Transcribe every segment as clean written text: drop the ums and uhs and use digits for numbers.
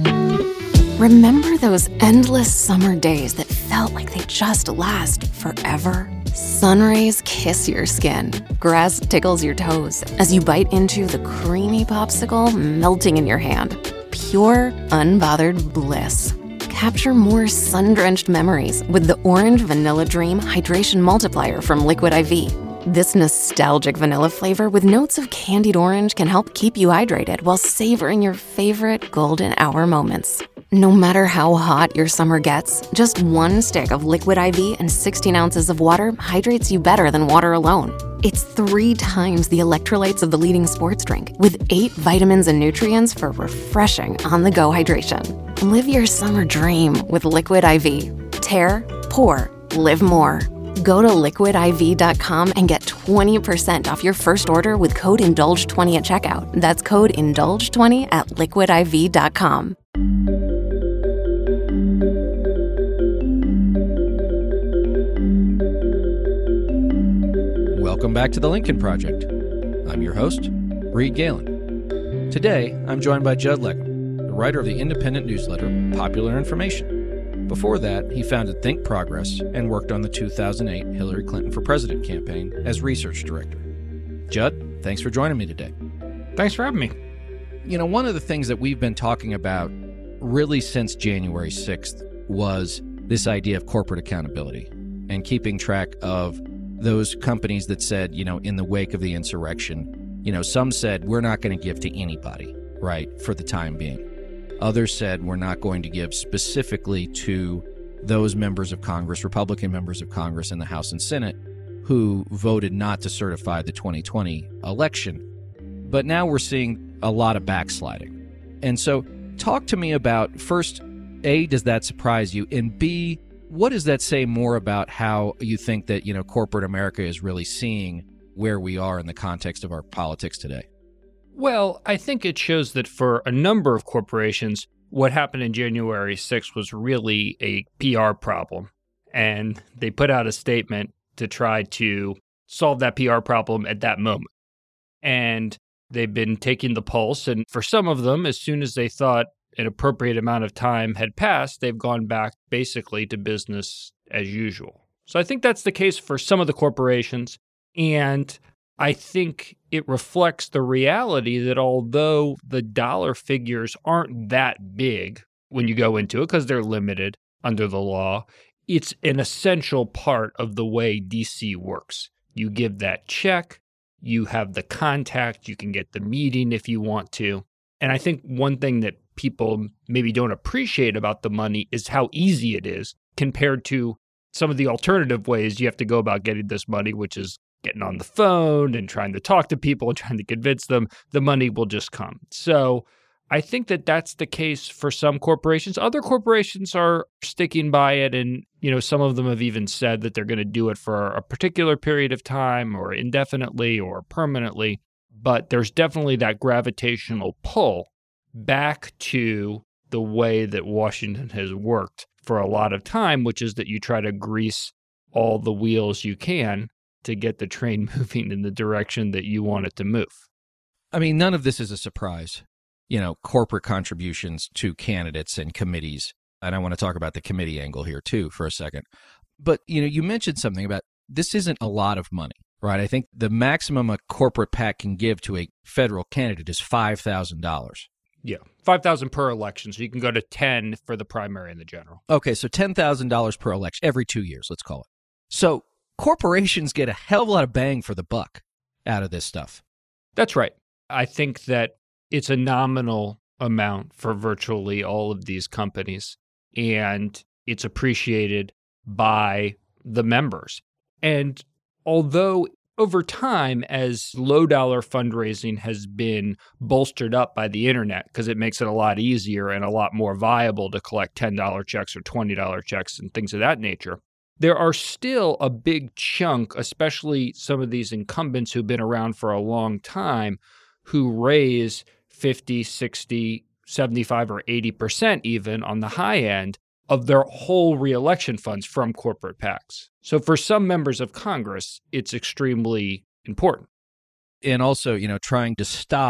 Remember those endless summer days that felt like they just last forever? Sun rays kiss your skin. Grass tickles your toes as you bite into the creamy popsicle melting in your hand. Pure, unbothered bliss. Capture more sun-drenched memories with the Orange Vanilla Dream Hydration Multiplier from Liquid IV. This nostalgic vanilla flavor with notes of candied orange can help keep you hydrated while savoring your favorite golden hour moments. No matter how hot your summer gets, just one stick of Liquid IV and 16 ounces of water hydrates you better than water alone. It's 3 times the electrolytes of the leading sports drink, with 8 vitamins and nutrients for refreshing on-the-go hydration. Live your summer dream with Liquid IV. Tear, pour, live more. Go to liquidiv.com and get 20% off your first order with code INDULGE20 at checkout. That's code INDULGE20 at liquidiv.com. Welcome back to The Lincoln Project. I'm your host, Reed Galen. Today, I'm joined by Judd Leggum, the writer of the independent newsletter Popular Information. Before that, he founded Think Progress and worked on the 2008 Hillary Clinton for President campaign as research director. Judd, thanks for joining me today. Thanks for having me. You know, one of the things that we've been talking about really since January 6th was this idea of corporate accountability and keeping track of those companies that said, you know, in the wake of the insurrection, you know, some said, we're not going to give to anybody, right, for the time being. Others said, we're not going to give specifically to those members of Congress, Republican members of Congress in the House and Senate, who voted not to certify the 2020 election. But now we're seeing a lot of backsliding. And so talk to me about, first, A, does that surprise you? And B, what does that say more about how you think that, you know, corporate America is really seeing where we are in the context of our politics today? Well, I think it shows that for a number of corporations, what happened in January 6th was really a PR problem. And they put out a statement to try to solve that PR problem at that moment. And they've been taking the pulse. And for some of them, as soon as they thought an appropriate amount of time had passed, they've gone back basically to business as usual. So I think that's the case for some of the corporations. And I think it reflects the reality that although the dollar figures aren't that big when you go into it because they're limited under the law, it's an essential part of the way DC works. You give that check, you have the contact, you can get the meeting if you want to. And I think one thing that people maybe don't appreciate about the money is how easy it is compared to some of the alternative ways you have to go about getting this money, which is getting on the phone and trying to talk to people and trying to convince them the money will just come. So I think that that's the case for some corporations. Other corporations are sticking by it. And, you know, some of them have even said that they're going to do it for a particular period of time or indefinitely or permanently. But there's definitely that gravitational pull back to the way that Washington has worked for a lot of time, which is that you try to grease all the wheels you can to get the train moving in the direction that you want it to move. I mean, none of this is a surprise. You know, corporate contributions to candidates and committees. And I want to talk about the committee angle here, too, for a second. But, you know, you mentioned something about this isn't a lot of money, right? I think the maximum a corporate PAC can give to a federal candidate is $5,000. Yeah, $5,000 per election. So you can go to 10 for the primary and the general. Okay, so $10,000 per election every 2 years, let's call it. So corporations get a hell of a lot of bang for the buck out of this stuff. That's right. I think that it's a nominal amount for virtually all of these companies, and it's appreciated by the members. And although over time, as low-dollar fundraising has been bolstered up by the internet because it makes it a lot easier and a lot more viable to collect $10 checks or $20 checks and things of that nature, there are still a big chunk, especially some of these incumbents who've been around for a long time, who raise 50, 60, 75, or 80% even on the high end of their whole reelection funds from corporate PACs. So for some members of Congress, it's extremely important. And also, you know, trying to stop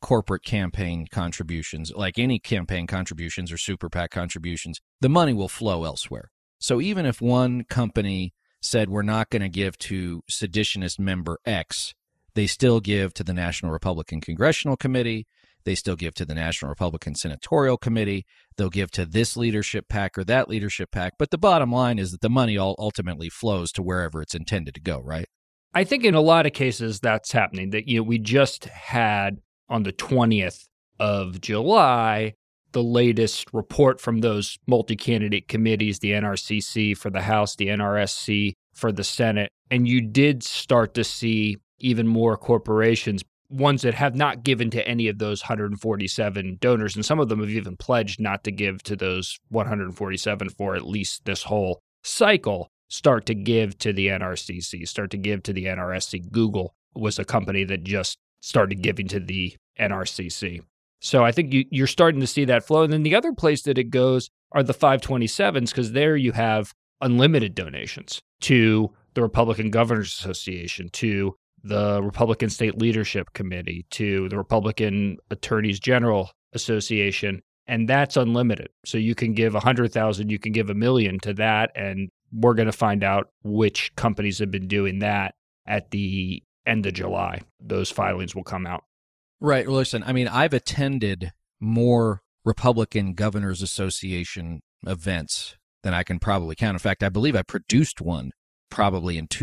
corporate campaign contributions, like any campaign contributions or super PAC contributions, the money will flow elsewhere. So even if one company said we're not going to give to seditionist member X, they still give to the National Republican Congressional Committee. They still give to the National Republican Senatorial Committee. They'll give to this leadership PAC or that leadership PAC. But the bottom line is that the money all ultimately flows to wherever it's intended to go, right? I think in a lot of cases that's happening. That we just had on the 20th of July the latest report from those multi-candidate committees, the NRCC for the House, the NRSC for the Senate, and you did start to see even more corporations, ones that have not given to any of those 147 donors, and some of them have even pledged not to give to those 147 for at least this whole cycle, start to give to the NRCC, start to give to the NRSC. Google was a company that just started giving to the NRCC. So I think you're starting to see that flow. And then the other place that it goes are the 527s, because there you have unlimited donations to the Republican Governors Association, to the Republican State Leadership Committee, to the Republican Attorneys General Association, and that's unlimited. So you can give 100,000, you can give $1 million to that, and we're going to find out which companies have been doing that at the end of July. Those filings will come out. Right. Well, listen, I mean, I've attended more Republican Governors Association events than I can probably count. In fact, I believe I produced one probably in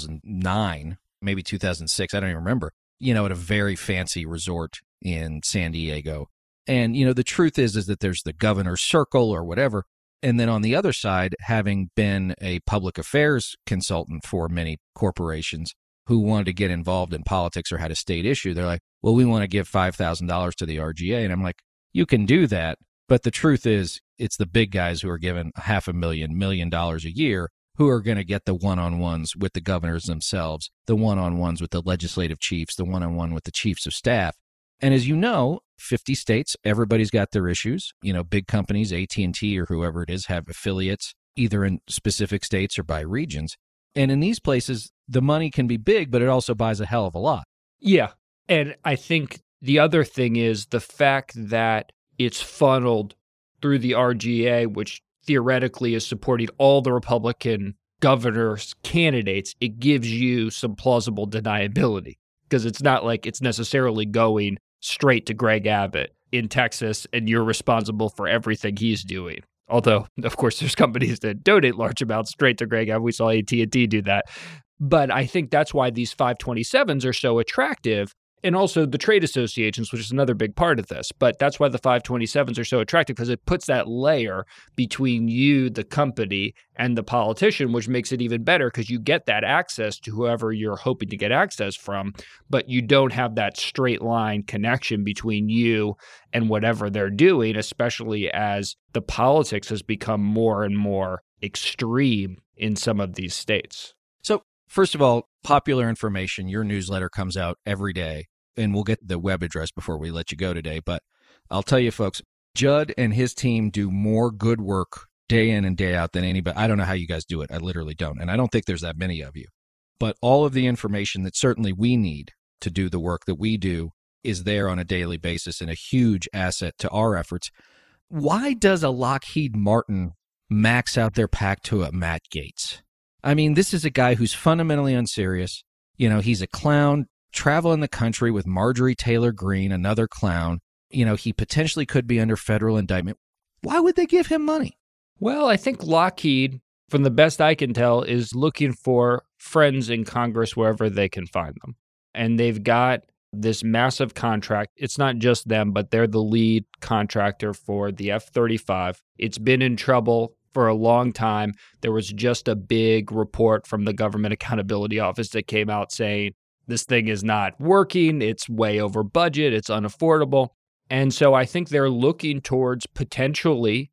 2009. Maybe 2006, I don't even remember, at a very fancy resort in San Diego. And, the truth is that there's the governor's circle or whatever. And then on the other side, having been a public affairs consultant for many corporations who wanted to get involved in politics or had a state issue, they're like, well, we want to give $5,000 to the RGA. And I'm like, you can do that. But the truth is, it's the big guys who are given $500,000, $1 million a year, who are going to get the one-on-ones with the governors themselves, the one-on-ones with the legislative chiefs, the one-on-one with the chiefs of staff. And as you know, 50 states, everybody's got their issues. Big companies, AT&T or whoever it is, have affiliates either in specific states or by regions. And in these places, the money can be big, but it also buys a hell of a lot. Yeah. And I think the other thing is the fact that it's funneled through the RGA, which theoretically is supporting all the Republican governors' candidates. It gives you some plausible deniability, because it's not like it's necessarily going straight to Greg Abbott in Texas and you're responsible for everything he's doing. Although, of course, there's companies that donate large amounts straight to Greg Abbott. We saw AT&T do that. But I think that's why these 527s are so attractive. And also the trade associations, which is another big part of this. But that's why the 527s are so attractive, because it puts that layer between you, the company, and the politician, which makes it even better because you get that access to whoever you're hoping to get access from, but you don't have that straight line connection between you and whatever they're doing, especially as the politics has become more and more extreme in some of these states. So, first of all, popular information, your newsletter comes out every day, and we'll get the web address before we let you go today. But I'll tell you, folks, Judd and his team do more good work day in and day out than anybody. I don't know how you guys do it. I literally don't. And I don't think there's that many of you. But all of the information that certainly we need to do the work that we do is there on a daily basis and a huge asset to our efforts. Why does a Lockheed Martin max out their PAC to a Matt Gaetz? I mean, this is a guy who's fundamentally unserious. He's a clown traveling the country with Marjorie Taylor Greene, another clown. He potentially could be under federal indictment. Why would they give him money? Well, I think Lockheed, from the best I can tell, is looking for friends in Congress wherever they can find them. And they've got this massive contract. It's not just them, but they're the lead contractor for the F-35. It's been in trouble for a long time. There was just a big report from the Government Accountability Office that came out saying this thing is not working, it's way over budget, it's unaffordable. And so I think they're looking towards potentially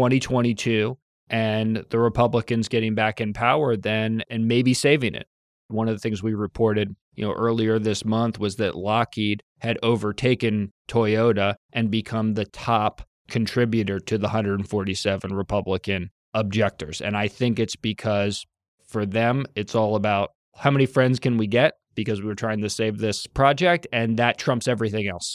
2022 and the Republicans getting back in power then and maybe saving it. One of the things we reported, earlier this month was that Lockheed had overtaken Toyota and become the top contributor to the 147 Republican objectors. And I think it's because for them, it's all about how many friends can we get because we were trying to save this project, and that trumps everything else.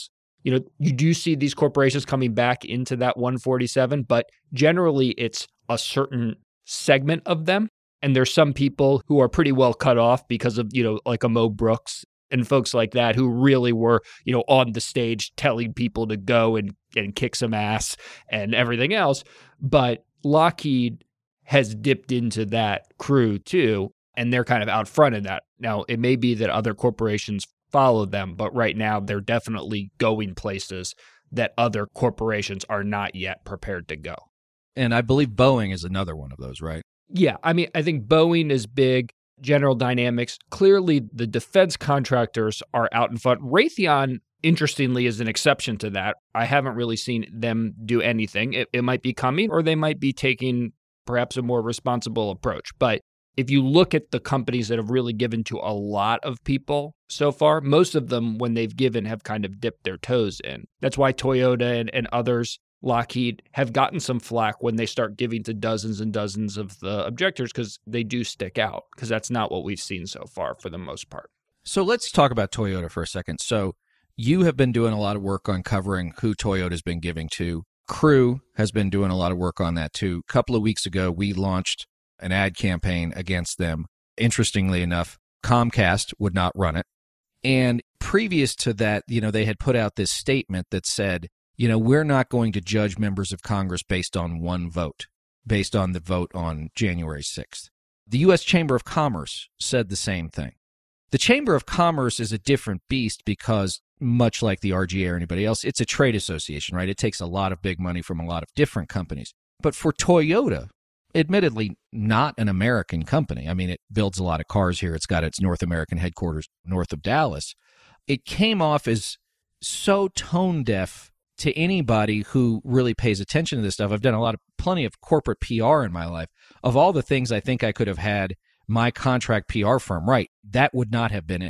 You do see these corporations coming back into that 147, but generally it's a certain segment of them. And there's some people who are pretty well cut off because of, like a Mo Brooks and folks like that who really were, on the stage telling people to go and kick some ass and everything else. But Lockheed has dipped into that crew too, and they're kind of out front in that. Now, it may be that other corporations follow them, but right now they're definitely going places that other corporations are not yet prepared to go. And I believe Boeing is another one of those, right? Yeah, I mean, I think Boeing is big. General Dynamics, clearly the defense contractors are out in front. Raytheon, interestingly, is an exception to that. I haven't really seen them do anything. It might be coming, or they might be taking perhaps a more responsible approach. But if you look at the companies that have really given to a lot of people so far, most of them, when they've given, have kind of dipped their toes in. That's why Toyota and others, Lockheed, have gotten some flack when they start giving to dozens and dozens of the objectors, because they do stick out, because that's not what we've seen so far for the most part. So let's talk about Toyota for a second. So you have been doing a lot of work on covering who Toyota's been giving to. Crew has been doing a lot of work on that too. A couple of weeks ago, we launched an ad campaign against them. Interestingly enough, Comcast would not run it. And previous to that, they had put out this statement that said, we're not going to judge members of Congress based on one vote, based on the vote on January 6th. The U.S. Chamber of Commerce said the same thing. The Chamber of Commerce is a different beast because, much like the RGA or anybody else, it's a trade association, right? It takes a lot of big money from a lot of different companies. But for Toyota, admittedly not an American company. I mean, it builds a lot of cars here. It's got its North American headquarters north of Dallas. It came off as so tone deaf to anybody who really pays attention to this stuff. I've done plenty of corporate PR in my life. Of all the things I think I could have had my contract PR firm right, that would not have been it.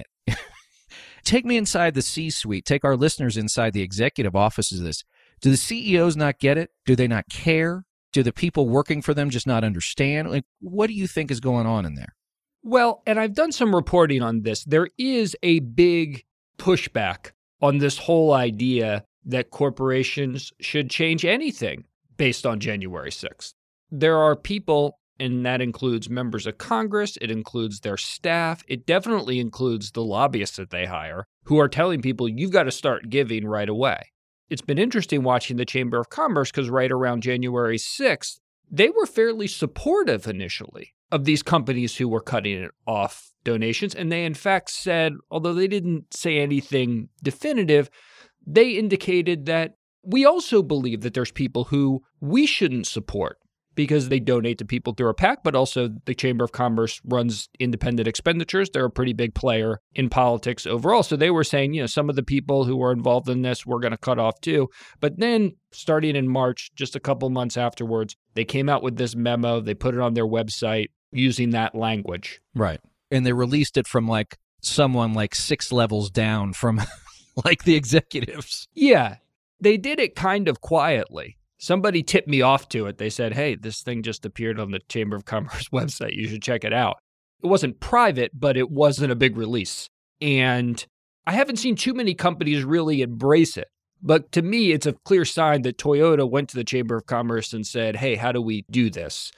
Take me inside the C-suite. Take our listeners inside the executive offices of this. Do the CEOs not get it? Do they not care? Do the people working for them just not understand? Like, what do you think is going on in there? Well, and I've done some reporting on this. There is a big pushback on this whole idea that corporations should change anything based on January 6th. There are people, and that includes members of Congress, it includes their staff, it definitely includes the lobbyists that they hire, who are telling people, you've got to start giving right away. It's been interesting watching the Chamber of Commerce, because right around January 6th, they were fairly supportive initially of these companies who were cutting off donations. And they, in fact, said, although they didn't say anything definitive, they indicated that we also believe that there's people who we shouldn't support because they donate to people through a PAC, but also the Chamber of Commerce runs independent expenditures. They're a pretty big player in politics overall. So they were saying, some of the people who were involved in this, we're going to cut off too. But then starting in March, just a couple months afterwards, they came out with this memo. They put it on their website using that language. Right. And they released it from someone 6 levels down from the executives. Yeah. They did it kind of quietly. Somebody tipped me off to it. They said, hey, this thing just appeared on the Chamber of Commerce website. You should check it out. It wasn't private, but it wasn't a big release. And I haven't seen too many companies really embrace it. But to me, it's a clear sign that Toyota went to the Chamber of Commerce and said, hey, how do we do this?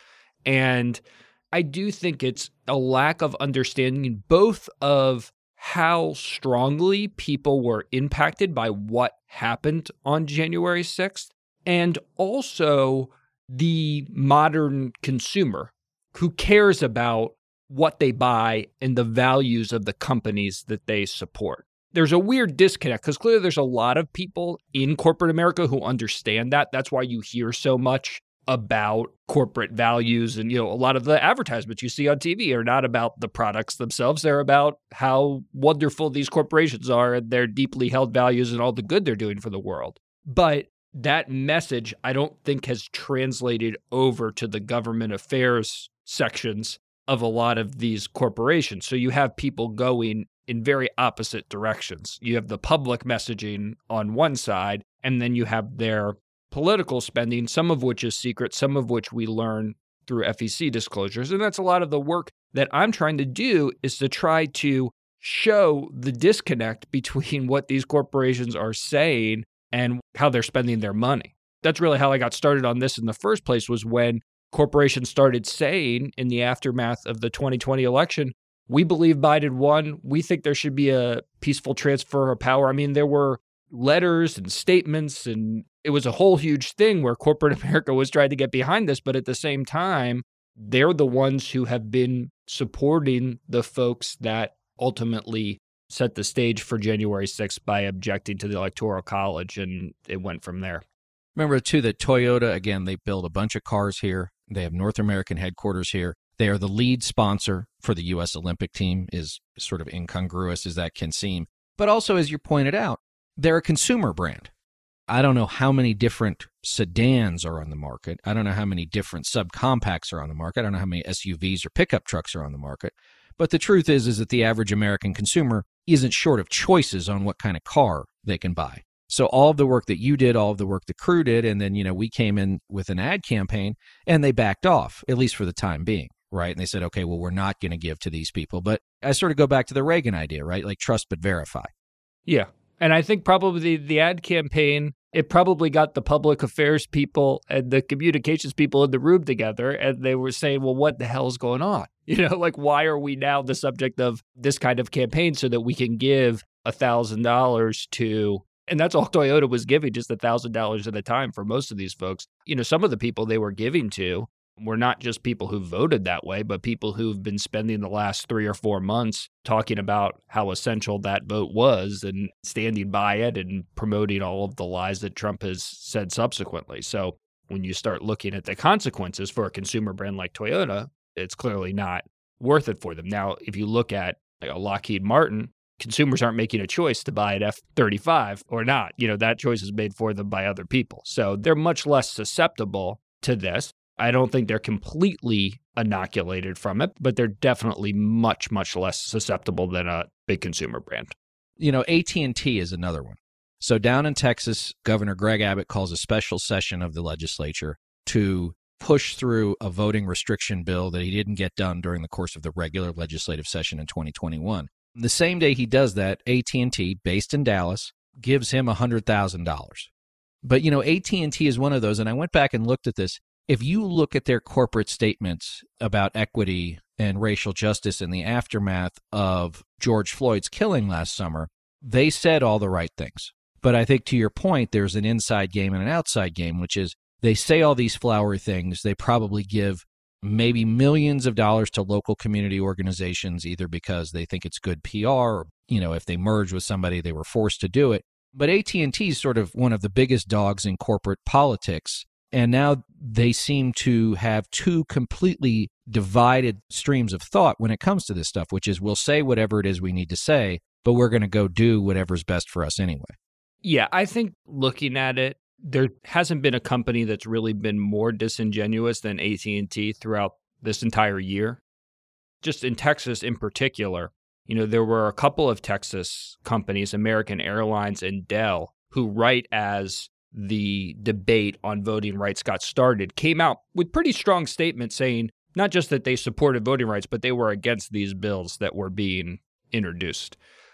And I do think it's a lack of understanding both of how strongly people were impacted by what happened on January 6th, and also the modern consumer who cares about what they buy and the values of the companies that they support. There's a weird disconnect because clearly there's a lot of people in corporate America who understand that. That's why you hear so much about corporate values. And, a lot of the advertisements you see on TV are not about the products themselves. They're about how wonderful these corporations are and their deeply held values and all the good they're doing for the world. But that message, I don't think, has translated over to the government affairs sections of a lot of these corporations. So you have people going in very opposite directions. You have the public messaging on one side, and then you have their political spending, some of which is secret, some of which we learn through FEC disclosures. And that's a lot of the work that I'm trying to do, is to try to show the disconnect between what these corporations are saying and how they're spending their money. That's really how I got started on this in the first place, was when corporations started saying in the aftermath of the 2020 election, we believe Biden won. We think there should be a peaceful transfer of power. I mean, there were letters and statements, and it was a whole huge thing where corporate America was trying to get behind this. But at the same time, they're the ones who have been supporting the folks that ultimately set the stage for January 6th by objecting to the Electoral College, and it went from there. Remember, too, that Toyota, again, they build a bunch of cars here. They have North American headquarters here. They are the lead sponsor for the U.S. Olympic team, is sort of incongruous as that can seem. But also, as you pointed out, they're a consumer brand. I don't know how many different sedans are on the market. I don't know how many different subcompacts are on the market. I don't know how many SUVs or pickup trucks are on the market. But the truth is that the average American consumer isn't short of choices on what kind of car they can buy. So all of the work that you did, all of the work the crew did, and then, we came in with an ad campaign and they backed off, at least for the time being, right? And they said, okay, well, we're not going to give to these people. But I sort of go back to the Reagan idea, right? Like trust but verify. Yeah. And I think probably the ad campaign, it probably got the public affairs people and the communications people in the room together, and they were saying, well, what the hell is going on? Why are we now the subject of this kind of campaign so that we can give $1,000 to, and that's all Toyota was giving, just $1,000 at a time for most of these folks. Some of the people they were giving to were not just people who voted that way, but people who've been spending the last 3 or 4 months talking about how essential that vote was and standing by it and promoting all of the lies that Trump has said subsequently. So when you start looking at the consequences for a consumer brand like Toyota, it's clearly not worth it for them. Now, if you look at a Lockheed Martin, consumers aren't making a choice to buy an F-35 or not. That choice is made for them by other people. So they're much less susceptible to this. I don't think they're completely inoculated from it, but they're definitely much, much less susceptible than a big consumer brand. AT&T is another one. So down in Texas, Governor Greg Abbott calls a special session of the legislature to push through a voting restriction bill that he didn't get done during the course of the regular legislative session in 2021. The same day he does that, AT&T, based in Dallas, gives him $100,000. But, AT&T is one of those, and I went back and looked at this. If you look at their corporate statements about equity and racial justice in the aftermath of George Floyd's killing last summer, they said all the right things. But I think to your point, there's an inside game and an outside game, which is they say all these flowery things. They probably give maybe millions of dollars to local community organizations, either because they think it's good PR or, if they merge with somebody, they were forced to do it. But AT&T is sort of one of the biggest dogs in corporate politics. And now they seem to have two completely divided streams of thought when it comes to this stuff, which is we'll say whatever it is we need to say, but we're going to go do whatever's best for us anyway. Yeah, I think looking at it, there hasn't been a company that's really been more disingenuous than AT&T throughout this entire year. Just in Texas in particular, there were a couple of Texas companies, American Airlines and Dell, who right as the debate on voting rights got started, came out with pretty strong statements saying not just that they supported voting rights, but they were against these bills that were being introduced.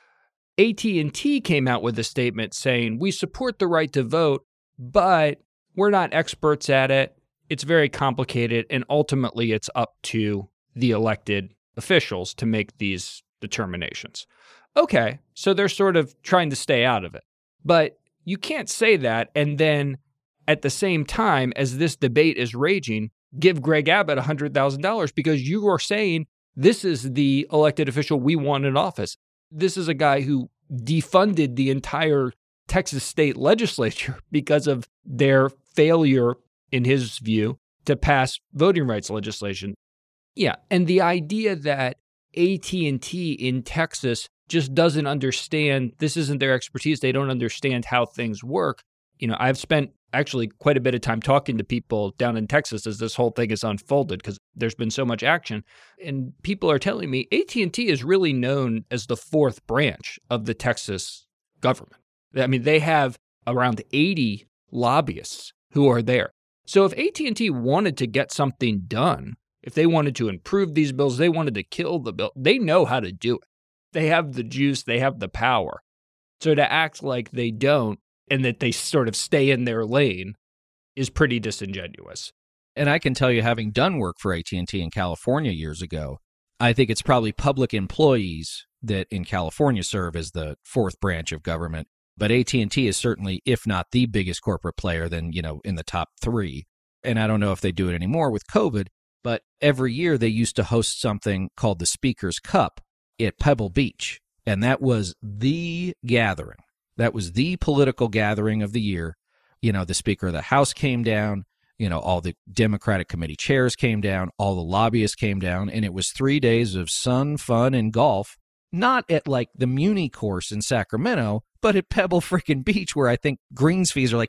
AT&T came out with a statement saying, we support the right to vote, but we're not experts at it. It's very complicated, and ultimately it's up to the elected officials to make these determinations. Okay, so they're sort of trying to stay out of it. But you can't say that and then at the same time as this debate is raging, give Greg Abbott $100,000 because you are saying this is the elected official we want in office. This is a guy who defunded the entire Texas state legislature because of their failure, in his view, to pass voting rights legislation. Yeah, and the idea that AT&T in Texas just doesn't understand, this isn't their expertise, they don't understand how things work. I've spent actually quite a bit of time talking to people down in Texas as this whole thing has unfolded because there's been so much action. And people are telling me AT&T is really known as the fourth branch of the Texas government. I mean, they have around 80 lobbyists who are there. So if AT&T wanted to get something done, if they wanted to improve these bills, they wanted to kill the bill, they know how to do it. They have the juice, they have the power. So to act like they don't and that they sort of stay in their lane is pretty disingenuous. And I can tell you, having done work for AT&T in California years ago, I think it's probably public employees that in California serve as the fourth branch of government. But AT&T is certainly, if not the biggest corporate player, then, in the top three. And I don't know if they do it anymore with COVID, but every year they used to host something called the Speaker's Cup at Pebble Beach. And that was the gathering. That was the political gathering of the year. The Speaker of the House came down. All the Democratic committee chairs came down. All the lobbyists came down. And it was 3 days of sun, fun, and golf. Not at like the Muni course in Sacramento, but at Pebble freaking Beach, where I think greens fees are like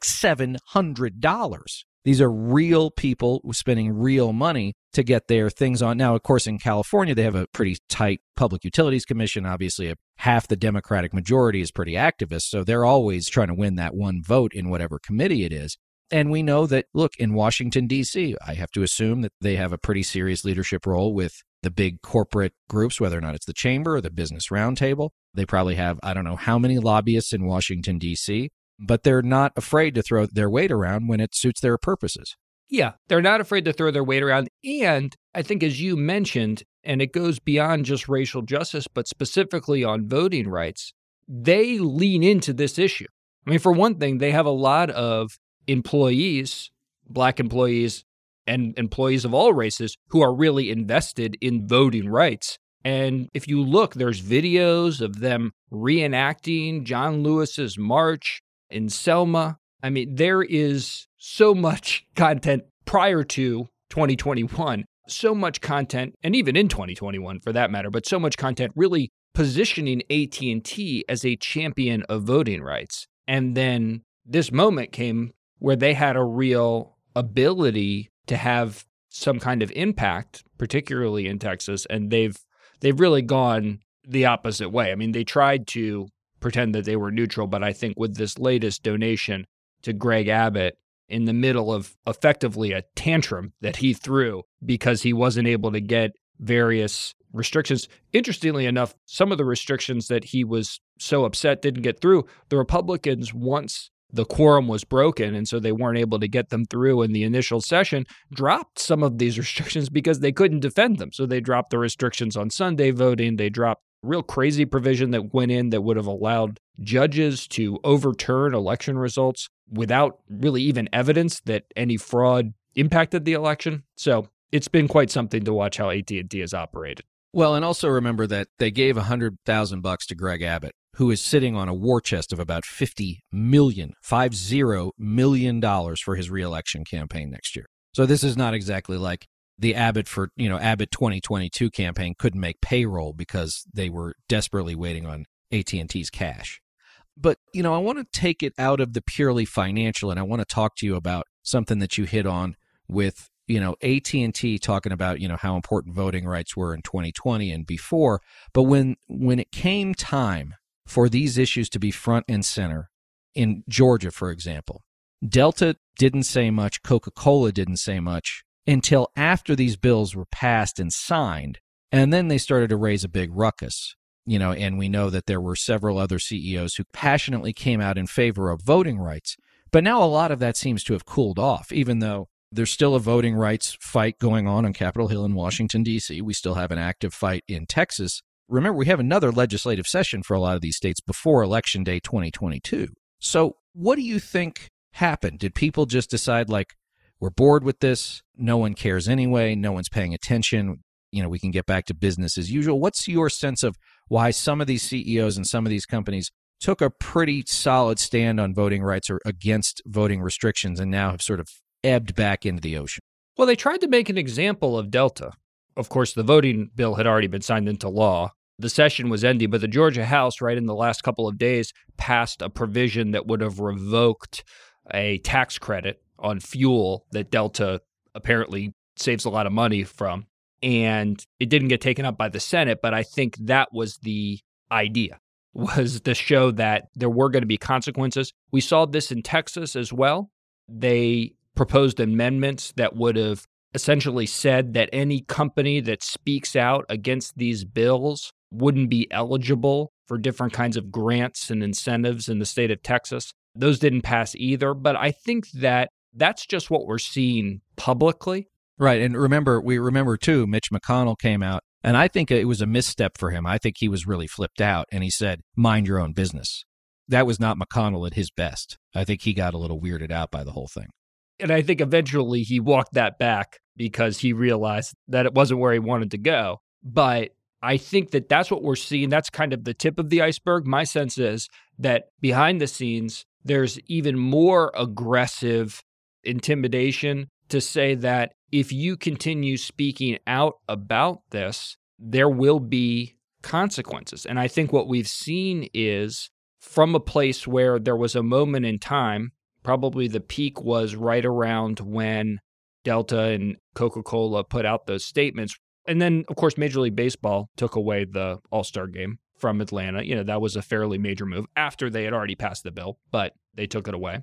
$700. These are real people spending real money to get their things on. Now, of course, in California, they have a pretty tight Public Utilities Commission. Obviously, half the Democratic majority is pretty activist, so they're always trying to win that one vote in whatever committee it is. And we know that, look, in Washington, D.C., I have to assume that they have a pretty serious leadership role with the big corporate groups, whether or not it's the Chamber or the Business Roundtable. They probably have, I don't know how many lobbyists in Washington, D.C., but they're not afraid to throw their weight around when it suits their purposes. Yeah, they're not afraid to throw their weight around. And I think, as you mentioned, and it goes beyond just racial justice, but specifically on voting rights, they lean into this issue. I mean, for one thing, they have a lot of employees, Black employees, and employees of all races who are really invested in voting rights. And if you look, there's videos of them reenacting John Lewis's march in Selma. I mean, there is so much content prior to 2021, so much content, and even in 2021 for that matter, but so much content really positioning AT&T as a champion of voting rights. And then this moment came where they had a real ability to have some kind of impact, particularly in Texas, and they've really gone the opposite way. I mean, they tried to pretend that they were neutral, but I think with this latest donation to Greg Abbott in the middle of effectively a tantrum that he threw because he wasn't able to get various restrictions. Interestingly enough, some of the restrictions that he was so upset didn't get through, the Republicans, once the quorum was broken, and so they weren't able to get them through in the initial session, dropped some of these restrictions because they couldn't defend them. So they dropped the restrictions on Sunday voting. They dropped a real crazy provision that went in that would have allowed judges to overturn election results without really even evidence that any fraud impacted the election. So it's been quite something to watch how AT&T has operated. Well, and also remember that they gave $100,000 to Greg Abbott, who is sitting on a war chest of about $50 million for his reelection campaign next year. So this is not exactly like the Abbott 2022 campaign couldn't make payroll because they were desperately waiting on AT&T's cash. But, I want to take it out of the purely financial, and I want to talk to you about something that you hit on with, AT&T talking about, how important voting rights were in 2020 and before. But when it came time for these issues to be front and center, in Georgia, for example, Delta didn't say much, Coca-Cola didn't say much until after these bills were passed and signed, and then they started to raise a big ruckus. And we know that there were several other CEOs who passionately came out in favor of voting rights. But now a lot of that seems to have cooled off, even though there's still a voting rights fight going on Capitol Hill in Washington, D.C. We still have an active fight in Texas. Remember, we have another legislative session for a lot of these states before Election Day 2022. So what do you think happened? Did people just decide, we're bored with this, no one cares anyway, no one's paying attention, we can get back to business as usual? What's your sense of why some of these CEOs and some of these companies took a pretty solid stand on voting rights or against voting restrictions and now have sort of ebbed back into the ocean? Well, they tried to make an example of Delta. Of course, the voting bill had already been signed into law. The session was ending, but the Georgia House, right in the last couple of days, passed a provision that would have revoked a tax credit on fuel that Delta apparently saves a lot of money from. And it didn't get taken up by the Senate, but I think that was the idea, was to show that there were going to be consequences. We saw this in Texas as well. They proposed amendments that would have essentially said that any company that speaks out against these bills wouldn't be eligible for different kinds of grants and incentives in the state of Texas. Those didn't pass either. But I think that that's just what we're seeing publicly. Right. And we remember too, Mitch McConnell came out, and I think it was a misstep for him. I think he was really flipped out, and he said, mind your own business. That was not McConnell at his best. I think he got a little weirded out by the whole thing. And I think eventually he walked that back because he realized that it wasn't where he wanted to go. But I think that that's what we're seeing. That's kind of the tip of the iceberg. My sense is that behind the scenes, there's even more aggressive intimidation to say that if you continue speaking out about this, there will be consequences. And I think what we've seen is from a place where there was a moment in time, probably the peak was right around when Delta and Coca-Cola put out those statements. And then, of course, Major League Baseball took away the All-Star game from Atlanta. That was a fairly major move after they had already passed the bill, but they took it away.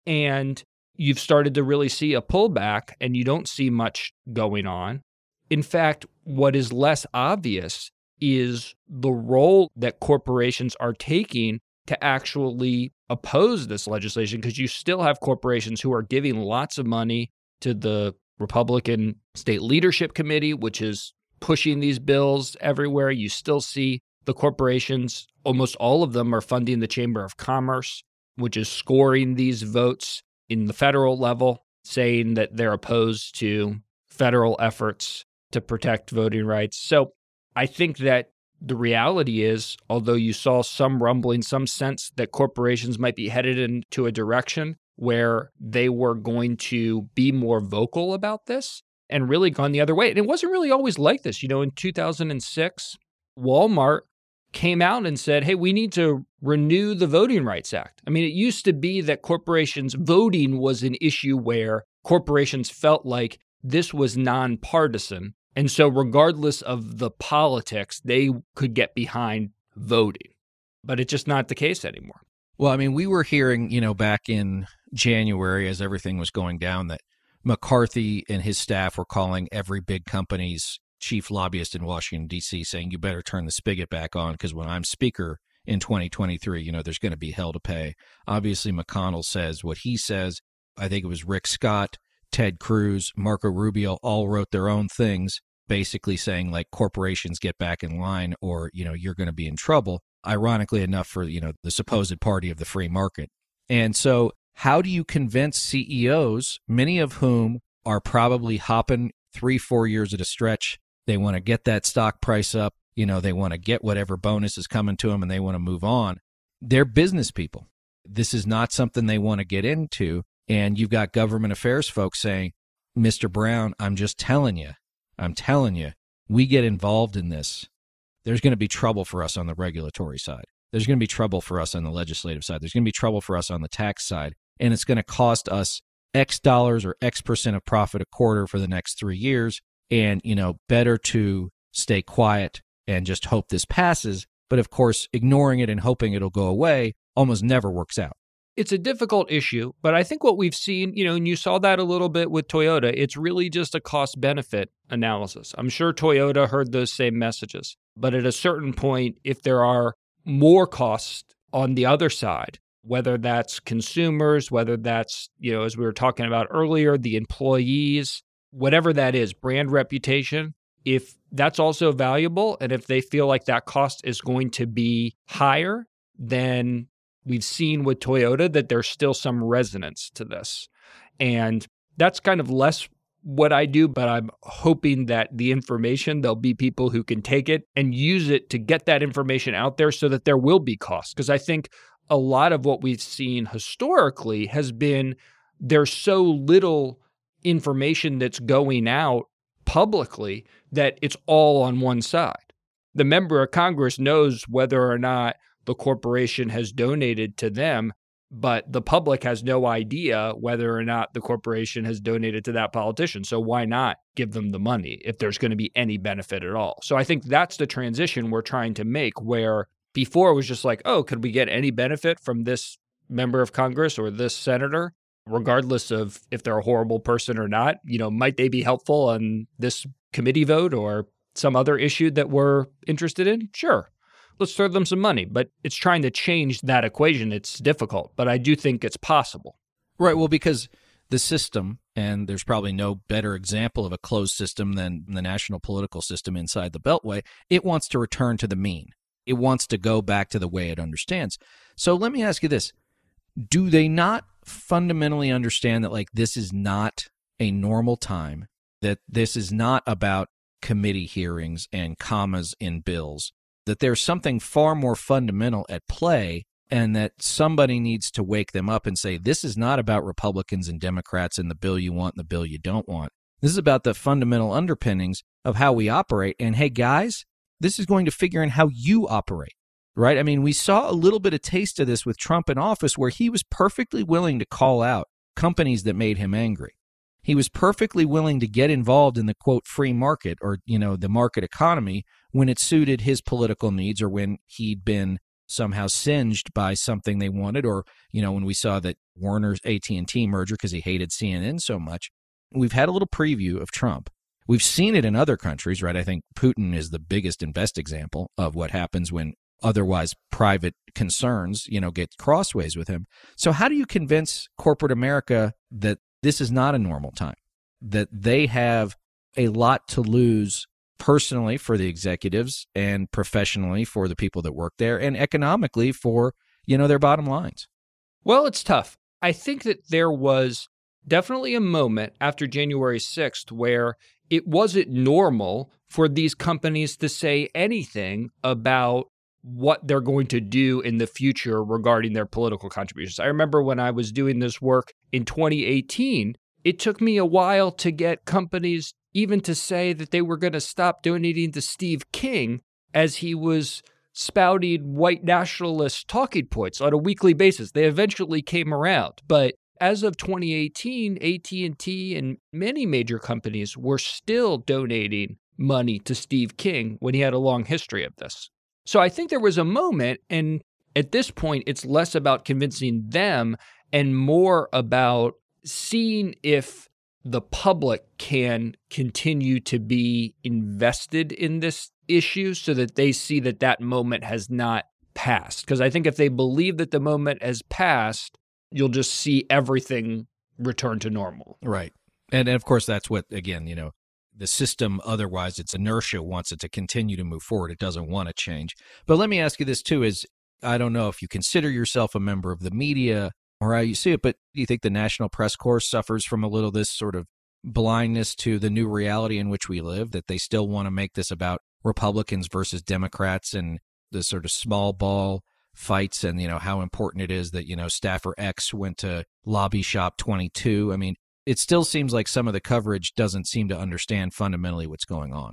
And you've started to really see a pullback, and you don't see much going on. In fact, what is less obvious is the role that corporations are taking to actually oppose this legislation, because you still have corporations who are giving lots of money to the Republican State Leadership Committee, which is pushing these bills everywhere. You still see the corporations, almost all of them are funding the Chamber of Commerce, which is scoring these votes in the federal level, saying that they're opposed to federal efforts to protect voting rights. So I think that the reality is, although you saw some rumbling, some sense that corporations might be headed into a direction where they were going to be more vocal about this and really gone the other way. And it wasn't really always like this. In 2006, Walmart came out and said, hey, we need to renew the Voting Rights Act. I mean, it used to be that corporations voting was an issue where corporations felt like this was nonpartisan. And so regardless of the politics, they could get behind voting. But it's just not the case anymore. Well, I mean, we were hearing, back in January as everything was going down, that McCarthy and his staff were calling every big company's chief lobbyist in Washington, D.C., saying, you better turn the spigot back on because when I'm speaker in 2023, there's going to be hell to pay. Obviously, McConnell says what he says. I think it was Rick Scott, Ted Cruz, Marco Rubio all wrote their own things, basically saying like corporations get back in line or, you're going to be in trouble. Ironically enough for, the supposed party of the free market. And so how do you convince CEOs, many of whom are probably hopping 3-4 years at a stretch? They want to get that stock price up. They want to get whatever bonus is coming to them and they want to move on. They're business people. This is not something they want to get into. And you've got government affairs folks saying, Mr. Brown, I'm telling you, we get involved in this. There's going to be trouble for us on the regulatory side. There's going to be trouble for us on the legislative side. There's going to be trouble for us on the tax side. And it's going to cost us X dollars or X percent of profit a quarter for the next 3 years. And, better to stay quiet and just hope this passes. But of course, ignoring it and hoping it'll go away almost never works out. It's a difficult issue, but I think what we've seen, and you saw that a little bit with Toyota, it's really just a cost-benefit analysis. I'm sure Toyota heard those same messages. But at a certain point, if there are more costs on the other side, whether that's consumers, whether that's, as we were talking about earlier, the employees, whatever that is, brand reputation, if that's also valuable and if they feel like that cost is going to be higher, then we've seen with Toyota that there's still some resonance to this. And that's kind of less what I do, but I'm hoping that the information, there'll be people who can take it and use it to get that information out there so that there will be costs. Because I think a lot of what we've seen historically has been there's so little information that's going out publicly that it's all on one side. The member of Congress knows whether or not the corporation has donated to them, but the public has no idea whether or not the corporation has donated to that politician. So why not give them the money if there's going to be any benefit at all? So I think that's the transition we're trying to make, where before it was just like, oh, could we get any benefit from this member of Congress or this senator, regardless of if they're a horrible person or not? Might they be helpful on this committee vote or some other issue that we're interested in? Sure. let's throw them some money. But it's trying to change that equation. It's difficult, but I do think it's possible. Right. Well, because the system, and there's probably no better example of a closed system than the national political system inside the Beltway, it wants to return to the mean. It wants to go back to the way it understands. So let me ask you this. Do they not fundamentally understand that, like, this is not a normal time, that this is not about committee hearings and commas in bills, that there's something far more fundamental at play, and that somebody needs to wake them up and say, this is not about Republicans and Democrats and the bill you want and the bill you don't want. This is about the fundamental underpinnings of how we operate. And hey, guys, this is going to figure in how you operate, right? I mean, we saw a little bit of taste of this with Trump in office, where he was perfectly willing to call out companies that made him angry. He was perfectly willing to get involved in the, quote, free market, or, the market economy, when it suited his political needs, or when he'd been somehow singed by something they wanted, or, when we saw that Warner's AT&T merger because he hated CNN so much. We've had a little preview of Trump. We've seen it in other countries, right? I think Putin is the biggest and best example of what happens when otherwise private concerns, get crossways with him. So how do you convince corporate America that this is not a normal time, that they have a lot to lose personally for the executives, and professionally for the people that work there, and economically for, their bottom lines? Well, it's tough. I think that there was definitely a moment after January 6th where it wasn't normal for these companies to say anything about what they're going to do in the future regarding their political contributions. I remember when I was doing this work in 2018, it took me a while to get companies even to say that they were going to stop donating to Steve King, as he was spouting white nationalist talking points on a weekly basis. They eventually came around. But as of 2018, AT&T and many major companies were still donating money to Steve King when he had a long history of this. So I think there was a moment, and at this point, it's less about convincing them and more about seeing if the public can continue to be invested in this issue so that they see that that moment has not passed. Because I think if they believe that the moment has passed, you'll just see everything return to normal. Right. And of course, that's what, again, the system, otherwise its inertia wants it to continue to move forward. It doesn't want to change. But let me ask you this too, is I don't know if you consider yourself a member of the media or how you see it, but do you think the National Press Corps suffers from a little this sort of blindness to the new reality in which we live, that they still want to make this about Republicans versus Democrats and the sort of small ball fights, and, how important it is that, staffer X went to lobby shop 22. I mean, it still seems like some of the coverage doesn't seem to understand fundamentally what's going on.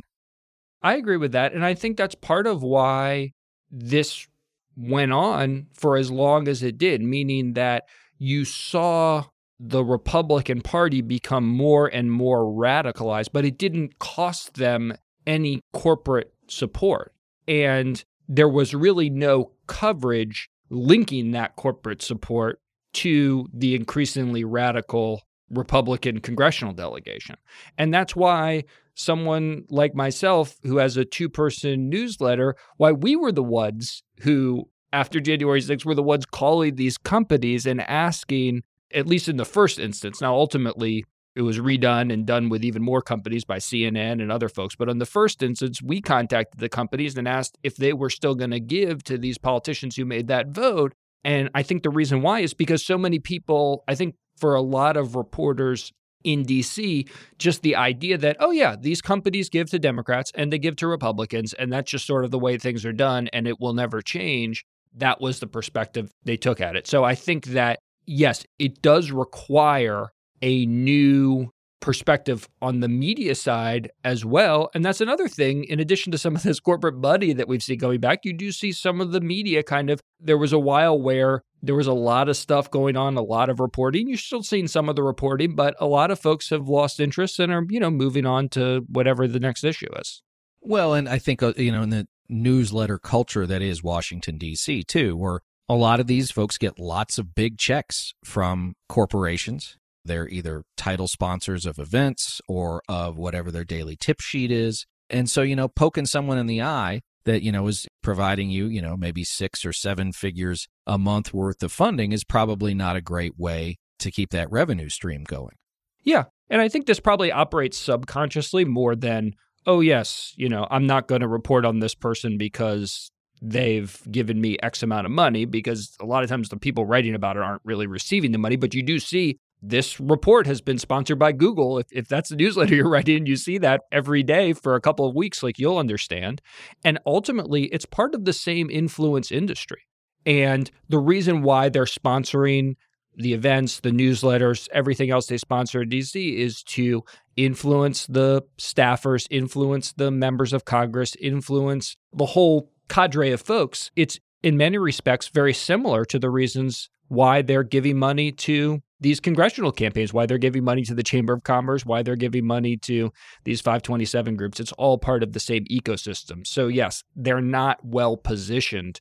I agree with that. And I think that's part of why this went on for as long as it did, meaning that you saw the Republican Party become more and more radicalized, but it didn't cost them any corporate support. And there was really no coverage linking that corporate support to the increasingly radical Republican congressional delegation. And that's why someone like myself, who has a 2-person newsletter, why we were the ones who, after January 6th, were the ones calling these companies and asking, at least in the first instance. Now, ultimately, it was redone and done with even more companies by CNN and other folks. But in the first instance, we contacted the companies and asked if they were still going to give to these politicians who made that vote. And I think the reason why is because so many people, I think for a lot of reporters in D.C., just the idea that, oh yeah, these companies give to Democrats and they give to Republicans, and that's just sort of the way things are done and it will never change. That was the perspective they took at it. So I think that, yes, it does require a new perspective on the media side as well. And that's another thing, in addition to some of this corporate money that we've seen going back, you do see some of the media there was a while where there was a lot of stuff going on, a lot of reporting. You're still seeing some of the reporting, but a lot of folks have lost interest and are, moving on to whatever the next issue is. Well, and I think, in the newsletter culture that is Washington, D.C., too, where a lot of these folks get lots of big checks from corporations. They're either title sponsors of events or of whatever their daily tip sheet is. And so, poking someone in the eye that, is providing you, maybe 6 or 7 figures a month worth of funding is probably not a great way to keep that revenue stream going. Yeah. And I think this probably operates subconsciously more than, oh, yes, I'm not going to report on this person because they've given me X amount of money, because a lot of times the people writing about it aren't really receiving the money. But you do see this report has been sponsored by Google. If that's the newsletter you're writing, you see that every day for a couple of weeks, like you'll understand. And ultimately, it's part of the same influence industry. And the reason why they're sponsoring the events, the newsletters, everything else they sponsor at DC is to influence the staffers, influence the members of Congress, influence the whole cadre of folks. It's in many respects very similar to the reasons why they're giving money to these congressional campaigns, why they're giving money to the Chamber of Commerce, why they're giving money to these 527 groups. It's all part of the same ecosystem. So yes, they're not well positioned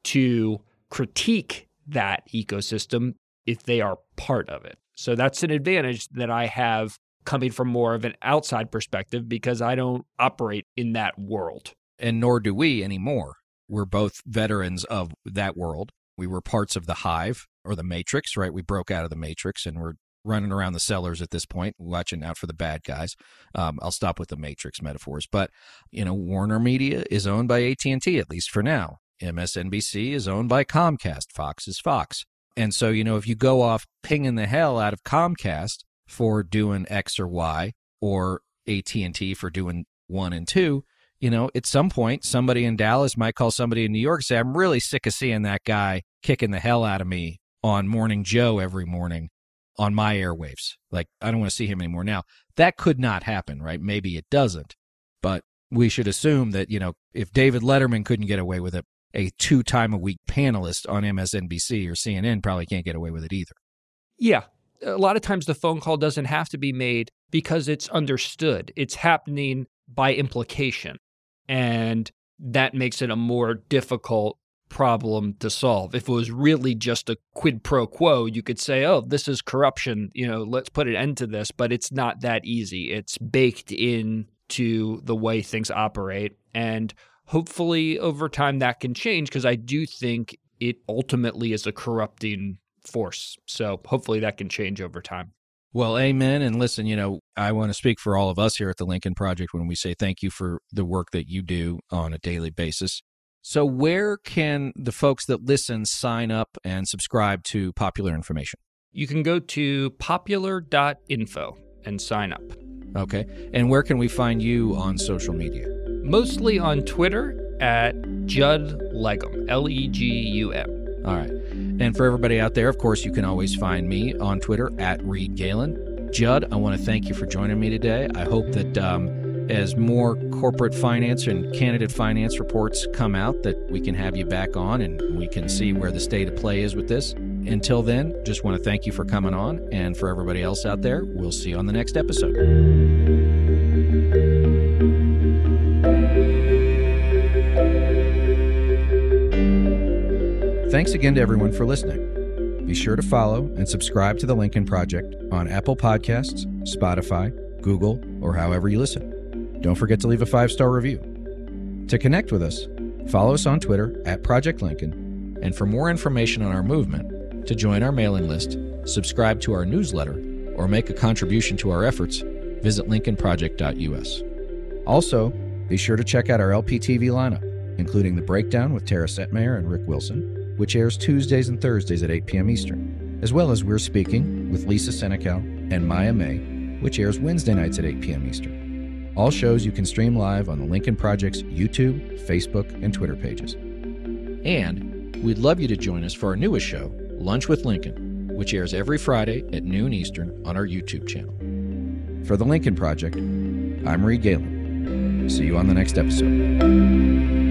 to critique that ecosystem if they are part of it. So that's an advantage that I have coming from more of an outside perspective, because I don't operate in that world. And nor do we anymore. We're both veterans of that world. We were parts of the Hive or the Matrix, right? We broke out of the Matrix and we're running around the cellars at this point, watching out for the bad guys. I'll stop with the Matrix metaphors. But, Warner Media is owned by AT&T, at least for now. MSNBC is owned by Comcast. Fox is Fox. And so, if you go off pinging the hell out of Comcast for doing X or Y, or AT&T for doing 1 and 2, at some point, somebody in Dallas might call somebody in New York and say, I'm really sick of seeing that guy kicking the hell out of me on Morning Joe every morning on my airwaves. Like, I don't want to see him anymore. Now, that could not happen, right? Maybe it doesn't. But we should assume that, if David Letterman couldn't get away with it, a 2-time-a-week panelist on MSNBC or CNN probably can't get away with it either. Yeah. A lot of times the phone call doesn't have to be made because it's understood. It's happening by implication. And that makes it a more difficult problem to solve. If it was really just a quid pro quo, you could say, oh, this is corruption, let's put an end to this. But it's not that easy. It's baked into the way things operate. And hopefully over time that can change, because I do think it ultimately is a corrupting force. So hopefully that can change over time. Well, amen. And listen, I want to speak for all of us here at the Lincoln Project when we say thank you for the work that you do on a daily basis. So where can the folks that listen sign up and subscribe to Popular Information? You can go to popular.info and sign up. Okay. And where can we find you on social media? Mostly on Twitter at Judd Legum, Legum. All right. And for everybody out there, of course, you can always find me on Twitter at Reed Galen. Judd, I want to thank you for joining me today. I hope that as more corporate finance and candidate finance reports come out, that we can have you back on and we can see where the state of play is with this. Until then, just want to thank you for coming on. And for everybody else out there, we'll see you on the next episode. Thanks again to everyone for listening. Be sure to follow and subscribe to The Lincoln Project on Apple Podcasts, Spotify, Google, or however you listen. Don't forget to leave a 5-star review. To connect with us, follow us on Twitter at Project Lincoln, and for more information on our movement, to join our mailing list, subscribe to our newsletter, or make a contribution to our efforts, visit lincolnproject.us. Also, be sure to check out our LPTV lineup, including The Breakdown with Tara Setmayer and Rick Wilson, which airs Tuesdays and Thursdays at 8 p.m. Eastern, as well as We're Speaking with Lisa Senecal and Maya May, which airs Wednesday nights at 8 p.m. Eastern. All shows you can stream live on the Lincoln Project's YouTube, Facebook, and Twitter pages. And we'd love you to join us for our newest show, Lunch with Lincoln, which airs every Friday at noon Eastern on our YouTube channel. For the Lincoln Project, I'm Reed Galen. See you on the next episode.